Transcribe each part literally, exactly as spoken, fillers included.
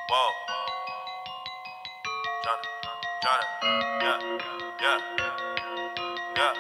Whoa. Johnny, Johnny, yeah, yeah,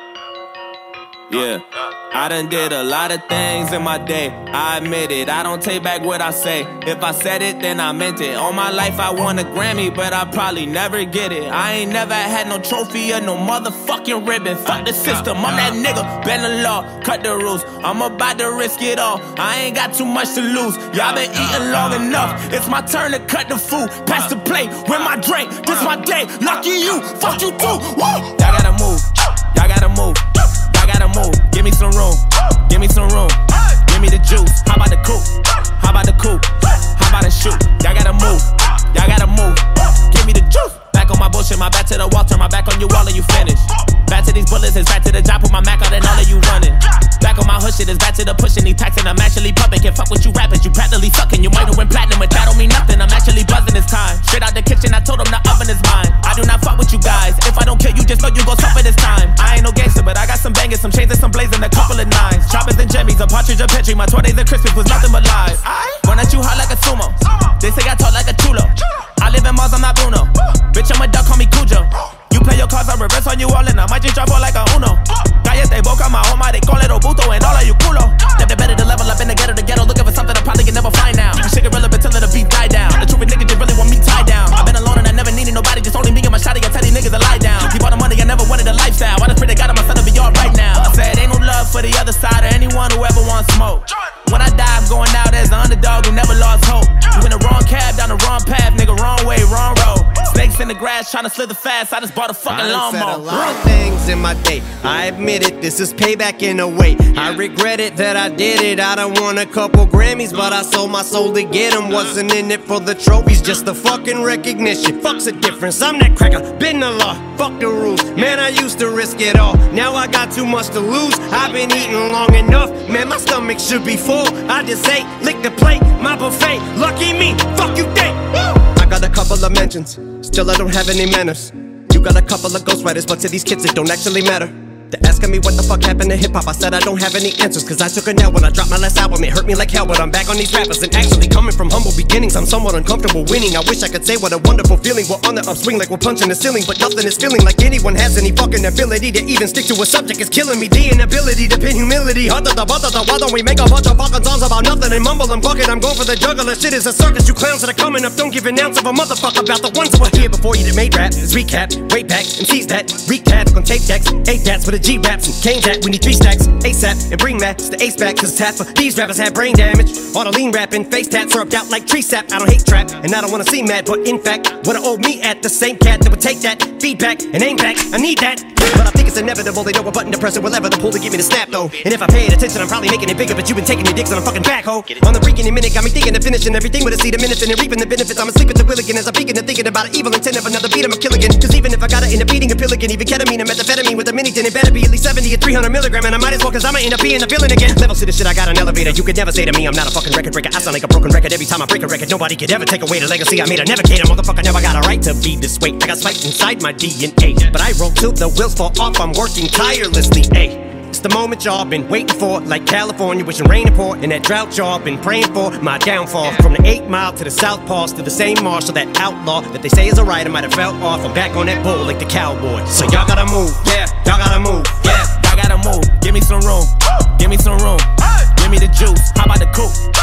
yeah. Yeah, I done did a lot of things in my day, I admit it, I don't take back what I say. If I said it, then I meant it. All my life I won a Grammy, but I probably never get it. I ain't never had no trophy or no motherfucking ribbon. Fuck the system, I'm that nigga, bend the law, cut the rules. I'm about to risk it all, I ain't got too much to lose. Y'all been eating long enough, it's my turn to cut the food. Pass the plate, with my drink, this my day. Lucky you, fuck you too, woo! Y'all gotta move, y'all gotta move. Gotta move, give me some room, give me some room, give me the juice. How about the coupe? How about the coupe? How about the shoot? Y'all gotta move, y'all gotta move, give me the juice. Back on my bullshit, my back to the wall, turn my back on you all and you finish. Back to these bullets, it's back to the job, put my Mac out and all of you running. Back on my hood shit, it's back to the pushing, these taxing, I'm actually pumping. Can't fuck with you rappers, you practically sucking. You might have went platinum, but that don't mean nothing. I'm actually buzzing this time. Straight out the kitchen, I told them the oven is mine. I do not fuck with you guys. If I don't kill you, just know you gon' suffer this time. I ain't no gangster, but I got some bangers, some chains and some blazing, a couple of nines. Choppers and jimmies, a partridge, a petri. My twenties and Christmas was nothing but lies. Run at you hot like a sumo. They say I talk like a chulo. I live in Mars, I'm not Bruno. Bitch, I'm a duck, call me Cujo. You play your cards, I reverse on you all, and I might just drop all like a Uno. Cállate boca, my home, they call it Obuto, and all of you culo. Never better to level up in the ghetto, the ghetto, looking for something I probably can never find now. You shit irrelevant till the beat die down. The truth is niggas just really want me tied down. I've been alone and I never needed nobody, just only me and my shotty. I tell these niggas to lie down. Keep all the money, I never wanted a lifestyle. I just pray to God I'm my son to be all right now. I said ain't no love for the other side or anyone who ever wants smoke. When I die, I'm going out as the underdog who never lost hope. You in the wrong cab, down the wrong path, nigga, wrong way, wrong road. Snakes in the grass, trying to slither fast. I just bought a fucking lawnmower. I said a lot of things in my day. I admit it, this is payback in a way. I regret it that I did it. I done won a couple Grammys, but I sold my soul to get them. Wasn't in it for the trophies, just the fucking recognition. Fuck's the difference, I'm that cracker, been the law, fuck the rules. Man, I used to risk it all, now I got too much to lose. I've been eating long enough, man, my stomach should be full. I just ate, lick the plate, my buffet. Lucky me, fuck you think. I got a couple of mentions, still I don't have any manners. You got a couple of ghostwriters, but to these kids it don't actually matter. They're asking me what the fuck happened to hip-hop. I said I don't have any answers, cause I took a nail when I dropped my last album. It hurt me like hell, but I'm back on these rappers. And actually coming from humble beginnings, I'm somewhat uncomfortable winning. I wish I could say what a wonderful feeling. We're on the upswing like we're punching the ceiling, but nothing is feeling like anyone has any fucking ability to even stick to a subject. It's killing me, the inability to pin humility. Why don't we make a bunch of fucking songs about nothing and mumble and fuck it? I'm going for the juggler, shit is a circus. You clowns that are coming up don't give an ounce of a motherfucker about the ones that were here before you that made rap. It's recap, way back, M Cs that recap on tape decks, eight dats with a G raps and K that we need three stacks ASAP and bring that to the ace back, cause half of these rappers have brain damage. All the lean rapping, face tats syrupped out like tree sap. I don't hate trap and I don't wanna see mad, but in fact wanna owe me at the same cat that would take that feedback and aim back. I need that, but I think it's inevitable. They know what button to press or whatever to pull to get me to snap though. And if I paid attention, I'm probably making it bigger, but you've been taking your dicks on a fucking backhoe. On the freaking minute, got me thinking of finishing everything with a seed of minutes and reaping the benefits. I'm asleep at the wheel again as I'm peeking and thinking about an evil intent of another beat. I'm a kill again, cause even if I gotta end up eating a pill again, even ketamine and methamphetamine with a mini tin, it better be at least seventy or three hundred milligram, and I might as well, cause I'ma end up being a villain again. Levels to the shit, I got an elevator. You could never say to me I'm not a fucking record breaker. I sound like a broken record every time I break a record. Nobody could ever take away the legacy I made. I never cater, motherfucker, never got a right to be this way. I got spiked inside my D N A, but I roll till the wheels fall off. I'm working tirelessly, ayy. It's the moment y'all been waiting for, like California wishing rain and pour. And that drought y'all been praying for, my downfall. From the eight mile to the South Pass to the same marshal, that outlaw that they say is a writer might have fell off. I'm back on that bull like the cowboy. So y'all gotta move, yeah, y'all gotta move, yeah. Y'all gotta move, give me some room, give me some room, give me the juice. How about the coupe?